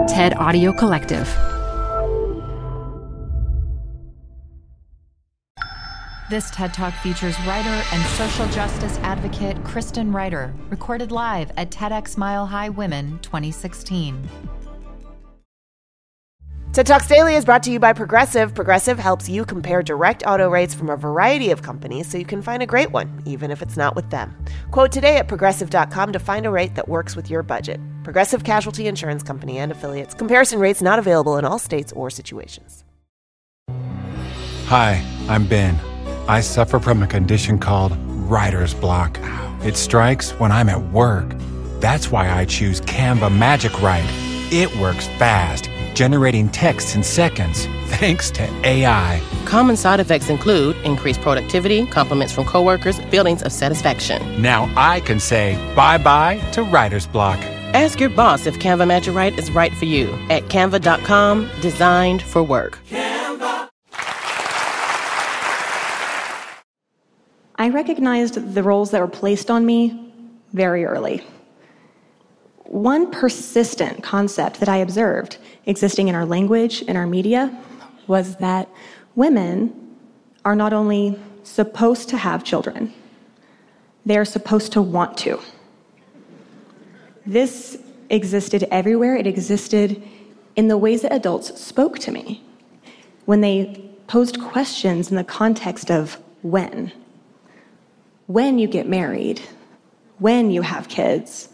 TED Audio Collective. This TED Talk features writer and social justice advocate Kristen Ryder, recorded live at TEDx Mile High Women 2016. TED Talks Daily is brought to you by Progressive. Progressive helps you compare direct auto rates from a variety of companies so you can find a great one, even if it's not with them. Quote today at Progressive.com to find a rate that works with your budget. Progressive Casualty Insurance Company and Affiliates. Comparison rates not available in all states or situations. Hi, I'm Ben. I suffer from a condition called writer's block. It strikes when I'm at work. That's why I choose Canva Magic Write. It works fast, generating text in seconds, thanks to AI. Common side effects include increased productivity, compliments from coworkers, feelings of satisfaction. Now I can say bye-bye to writer's block. Ask your boss if Canva Magic Write is right for you at canva.com, designed for work. I recognized the roles that were placed on me very early. One persistent concept that I observed existing in our language and our media was that women are not only supposed to have children, they are supposed to want to. This existed everywhere. It existed in the ways that adults spoke to me when they posed questions in the context of when you get married, when you have kids.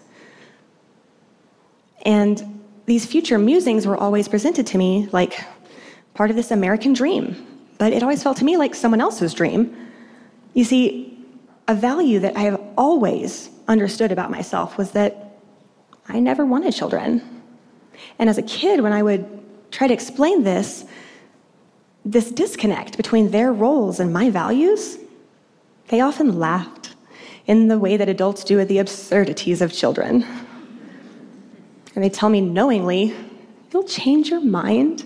And these future musings were always presented to me like part of this American dream, but it always felt to me like someone else's dream. You see, a value that I have always understood about myself was that I never wanted children. And as a kid, when I would try to explain this disconnect between their roles and my values, they often laughed in the way that adults do at the absurdities of children. And they tell me knowingly, you'll change your mind.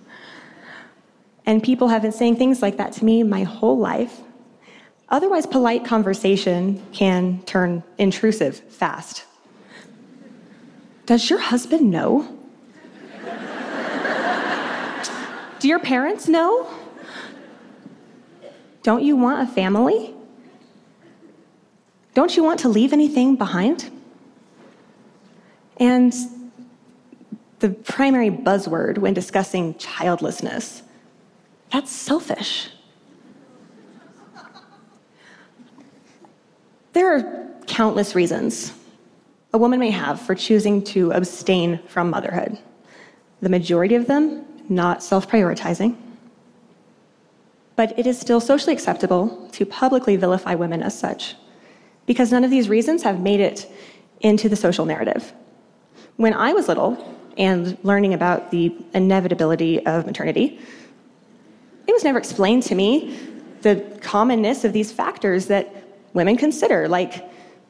And people have been saying things like that to me my whole life. Otherwise, polite conversation can turn intrusive fast. Does your husband know? Do your parents know? Don't you want a family? Don't you want to leave anything behind? And the primary buzzword when discussing childlessness, that's selfish. There are countless reasons a woman may have for choosing to abstain from motherhood. The majority of them not self-prioritizing. But it is still socially acceptable to publicly vilify women as such, because none of these reasons have made it into the social narrative. When I was little and learning about the inevitability of maternity, it was never explained to me the commonness of these factors that women consider, like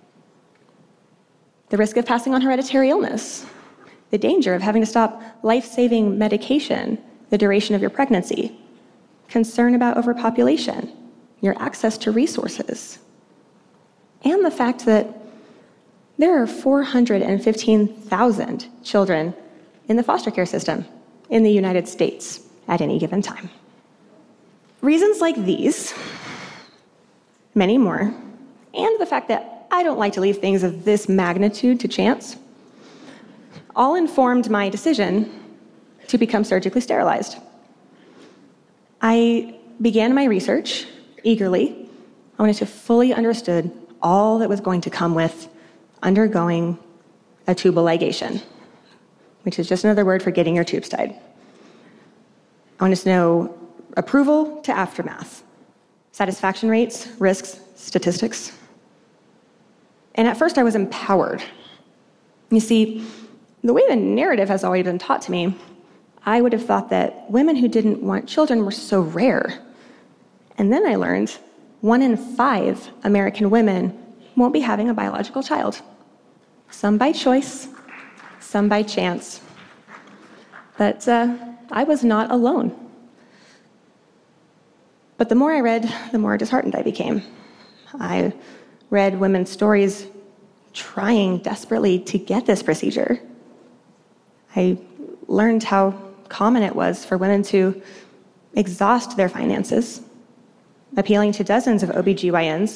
the risk of passing on hereditary illness, the danger of having to stop life-saving medication, the duration of your pregnancy, concern about overpopulation, your access to resources, and the fact that there are 415,000 children in the foster care system in the United States at any given time. Reasons like these, many more, and the fact that I don't like to leave things of this magnitude to chance, all informed my decision to become surgically sterilized. I began my research eagerly. I wanted to fully understand all that was going to come with undergoing a tubal ligation, which is just another word for getting your tubes tied. I wanted to know approval to aftermath, satisfaction rates, risks, statistics. And at first I was empowered. You see, the way the narrative has always been taught to me, I would have thought that women who didn't want children were so rare. And then I learned 1 in 5 American women won't be having a biological child. Some by choice, some by chance. But I was not alone. But the more I read, the more disheartened I became. I read women's stories trying desperately to get this procedure. I learned how common it was for women to exhaust their finances, appealing to dozens of OBGYNs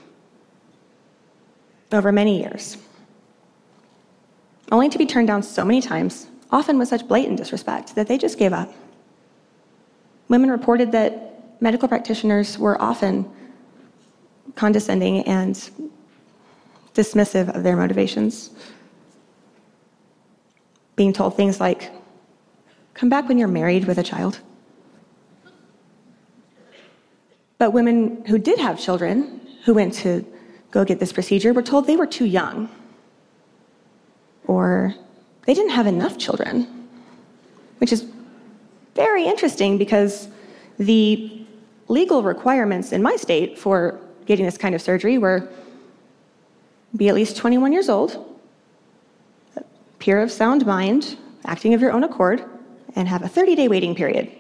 over many years, only to be turned down so many times, often with such blatant disrespect, that they just gave up. Women reported that medical practitioners were often condescending and dismissive of their motivations, being told things like, "Come back when you're married with a child." But women who did have children, who went to go get this procedure, were told they were too young, or they didn't have enough children, which is very interesting because the legal requirements in my state for getting this kind of surgery were be at least 21 years old, pure of sound mind, acting of your own accord, and have a 30-day waiting period.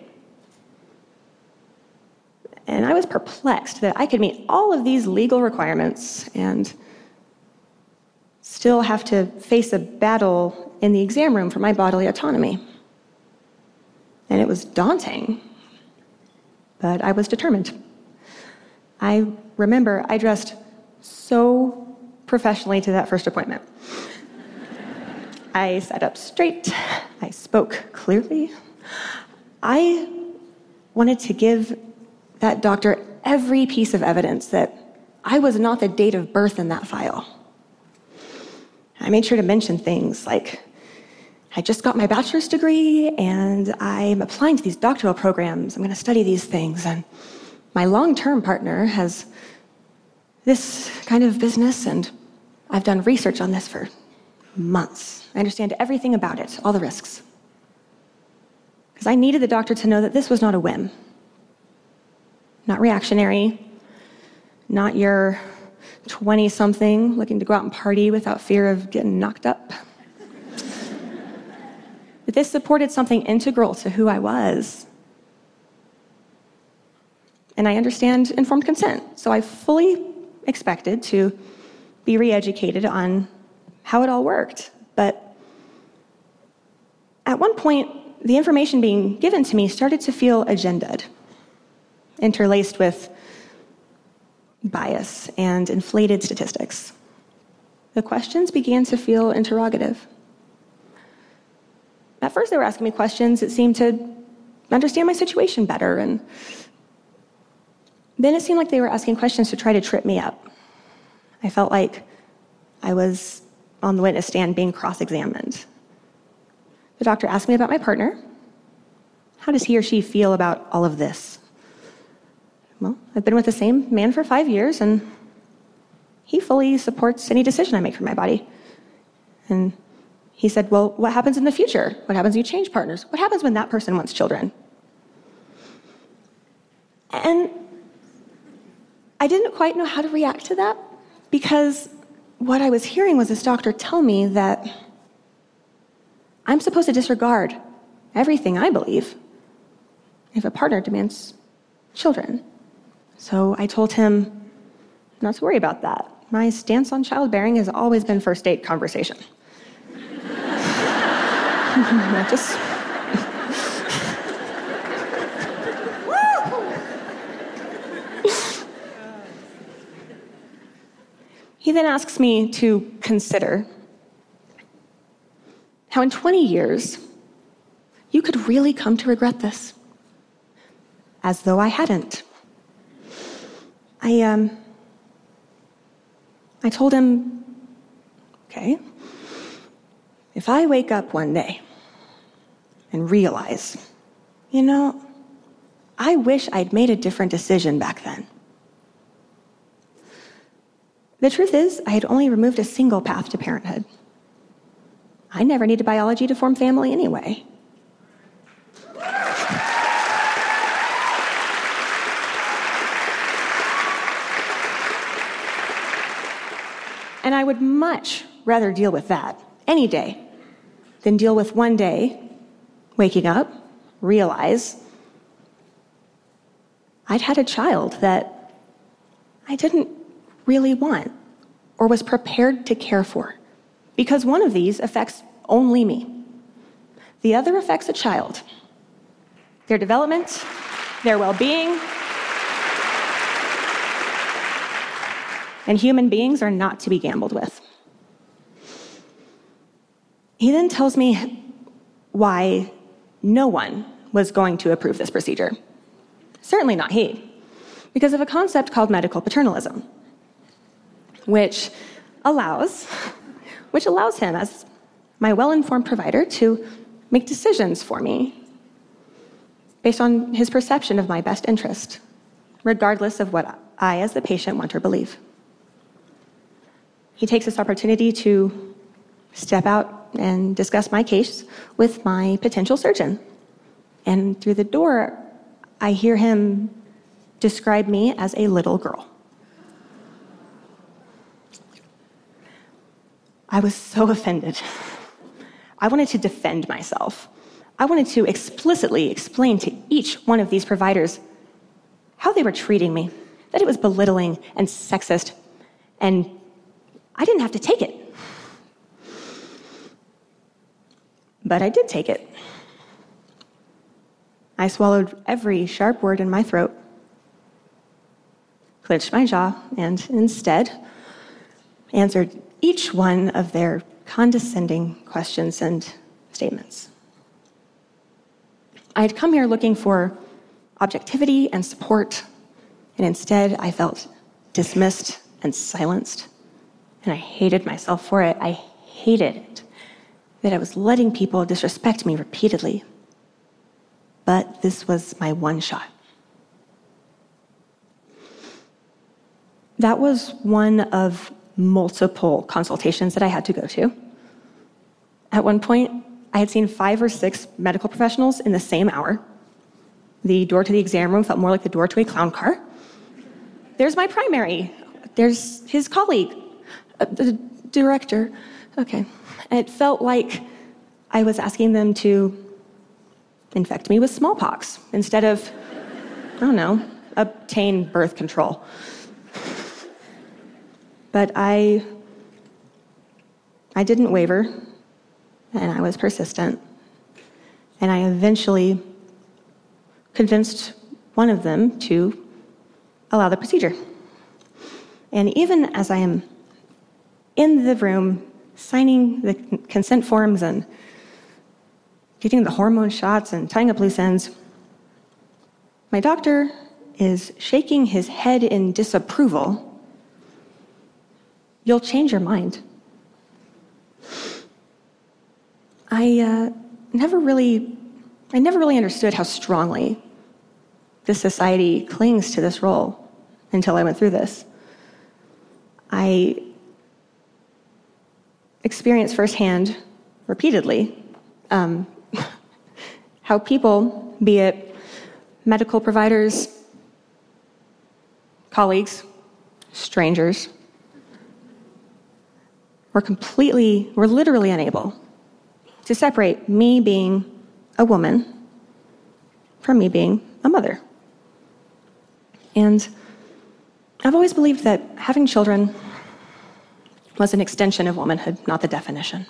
And I was perplexed that I could meet all of these legal requirements and still have to face a battle in the exam room for my bodily autonomy. And it was daunting, but I was determined. I remember I dressed so professionally to that first appointment. I sat up straight. I spoke clearly. I wanted to give that doctor every piece of evidence that I was not the date of birth in that file. I made sure to mention things like, I just got my bachelor's degree and I'm applying to these doctoral programs. I'm going to study these things. And my long-term partner has this kind of business and I've done research on this for months. I understand everything about it, all the risks. Because I needed the doctor to know that this was not a whim. Not reactionary, not your 20-something looking to go out and party without fear of getting knocked up. But this supported something integral to who I was. And I understand informed consent, so I fully expected to be re-educated on how it all worked. But at one point, the information being given to me started to feel agenda'd, interlaced with bias and inflated statistics. The questions began to feel interrogative. At first, they were asking me questions that seemed to understand my situation better, and then it seemed like they were asking questions to try to trip me up. I felt like I was on the witness stand being cross-examined. The doctor asked me about my partner. How does he or she feel about all of this? Well, I've been with the same man for 5 years, and he fully supports any decision I make for my body. And he said, well, what happens in the future? What happens when you change partners? What happens when that person wants children? And I didn't quite know how to react to that, because what I was hearing was this doctor tell me that I'm supposed to disregard everything I believe if a partner demands children. So I told him not to worry about that. My stance on childbearing has always been first date conversation. He then asks me to consider how in 20 years you could really come to regret this, as though I hadn't. I told him, okay, if I wake up one day and realize, I wish I'd made a different decision back then. The truth is, I had only removed a single path to parenthood. I never needed biology to form family anyway. And I would much rather deal with that any day than deal with one day waking up, realize I'd had a child that I didn't really want or was prepared to care for, because one of these affects only me. The other affects a child, their development, their well-being, and human beings are not to be gambled with. He then tells me why no one was going to approve this procedure. Certainly not he, because of a concept called medical paternalism, which allows him, as my well-informed provider, to make decisions for me based on his perception of my best interest, regardless of what I, as the patient, want or believe. He takes this opportunity to step out and discuss my case with my potential surgeon. And through the door, I hear him describe me as a little girl. I was so offended. I wanted to defend myself. I wanted to explicitly explain to each one of these providers how they were treating me, that it was belittling and sexist, and I didn't have to take it. But I did take it. I swallowed every sharp word in my throat, clenched my jaw, and instead answered each one of their condescending questions and statements. I had come here looking for objectivity and support, and instead I felt dismissed and silenced, and I hated myself for it. I hated it that I was letting people disrespect me repeatedly. But this was my one shot. That was one of multiple consultations that I had to go to. At one point, I had seen 5 or 6 medical professionals in the same hour. The door to the exam room felt more like the door to a clown car. There's my primary. There's his colleague, the director. Okay. And it felt like I was asking them to infect me with smallpox instead of, I don't know, obtain birth control. But I didn't waver, and I was persistent. And I eventually convinced one of them to allow the procedure. And even as I am in the room signing the consent forms and getting the hormone shots and tying up loose ends, my doctor is shaking his head in disapproval. You'll change your mind. I never really understood how strongly this society clings to this role until I went through this. I experienced firsthand, repeatedly, how people, be it medical providers, colleagues, strangers, were literally unable to separate me being a woman from me being a mother. And I've always believed that having children was an extension of womanhood, not the definition.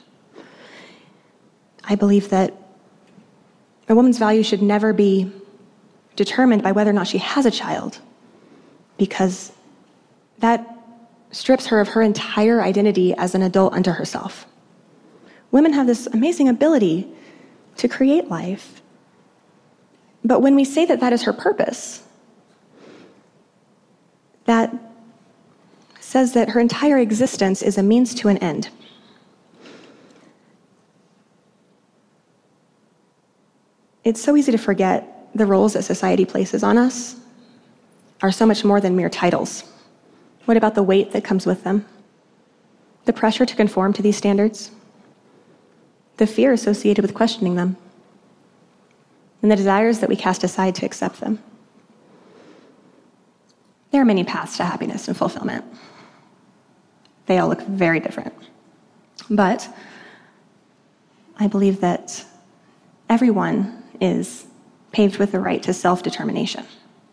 I believe that a woman's value should never be determined by whether or not she has a child, because that strips her of her entire identity as an adult unto herself. Women have this amazing ability to create life, but when we say that that is her purpose, that says that her entire existence is a means to an end. It's so easy to forget the roles that society places on us are so much more than mere titles. What about the weight that comes with them? The pressure to conform to these standards? The fear associated with questioning them? And the desires that we cast aside to accept them? There are many paths to happiness and fulfillment. They all look very different. But I believe that everyone is paved with the right to self-determination.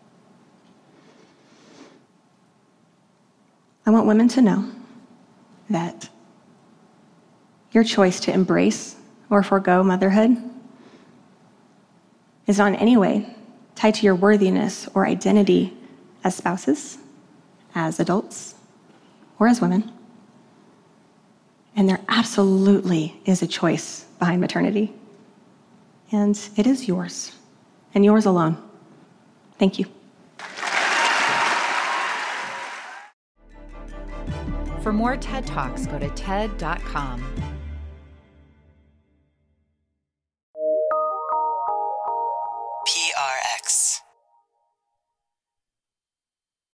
I want women to know that your choice to embrace or forego motherhood is not in any way tied to your worthiness or identity as spouses, as adults, or as women. And there absolutely is a choice behind maternity. And it is yours, and yours alone. Thank you. For more TED Talks, go to TED.com.